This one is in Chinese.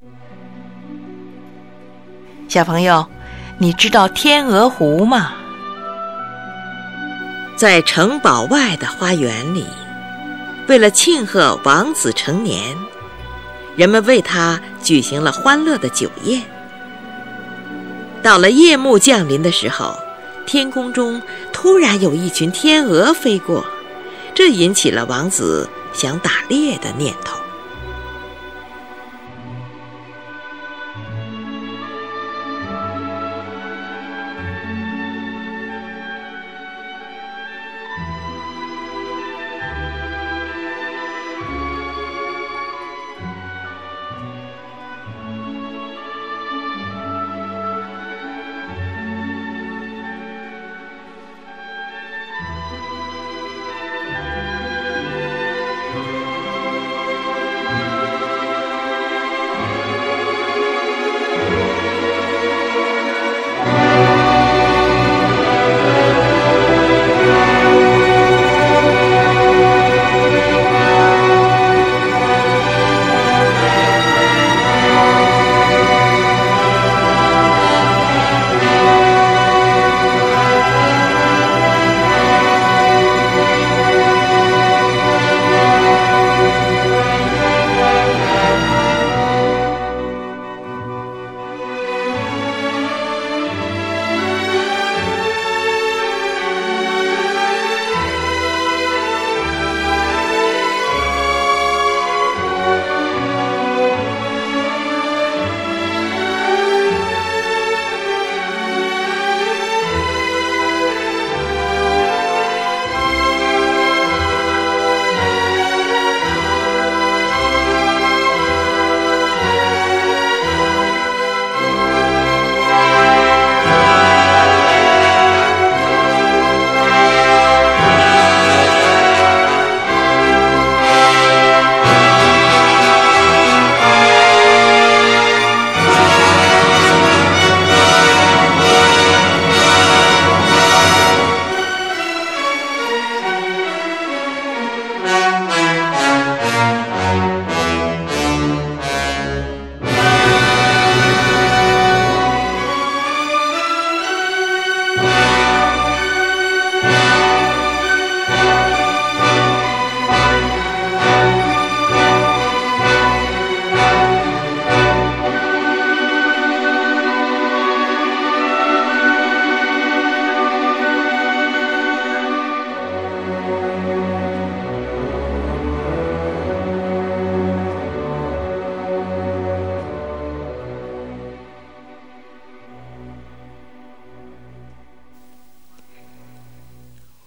小朋友，你知道天鹅湖吗？ 在城堡外的花园里，为了庆贺王子成年，人们为他举行了欢乐的酒宴。到了夜幕降临的时候，天空中突然有一群天鹅飞过，这引起了王子想打猎的念头。